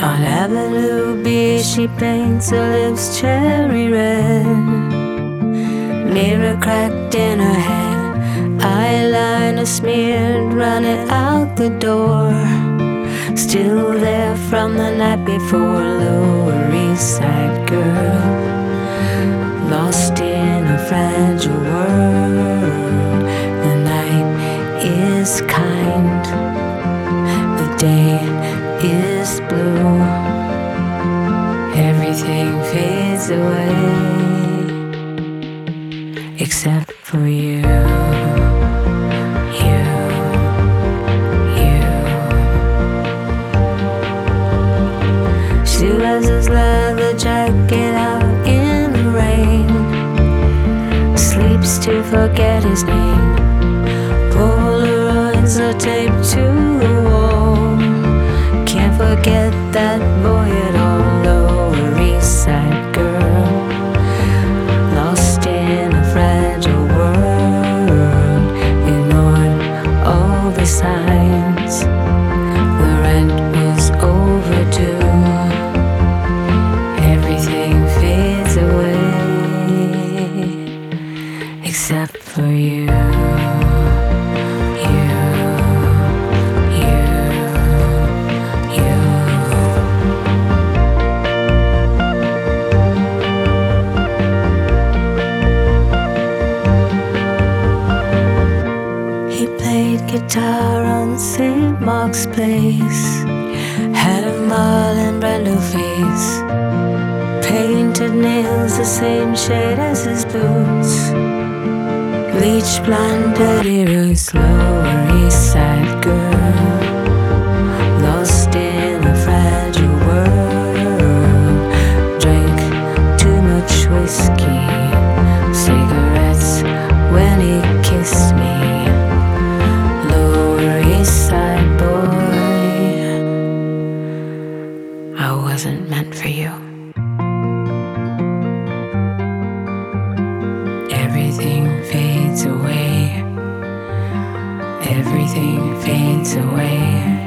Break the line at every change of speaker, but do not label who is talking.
On Avenue B, she paints her lips cherry red. Mirror cracked in her head, eyeliner smeared, running out the door. Still there from the night before, Lower East Side girl, lost in a fragile world. The night is kind, the day is blue. Everything fades away except for you. She wears his leather jacket out in the rain, sleeps to forget his name. Polaroids are taped to the wall, can't forget that boy at all. Lower East Side girl, lost in a fragile world, ignored all the signs. The rent was overdue. Everything fades away except for you. He played guitar on St. Mark's Place, had a Marlon Brando face, painted nails the same shade as his boots, bleach blonde dirty roots. Lower East Side girl, lost in a fragile world, drank too much whiskey, cigarettes when he kissed me. Lower East Side boy, I wasn't meant for you. Everything fades away. Everything fades away.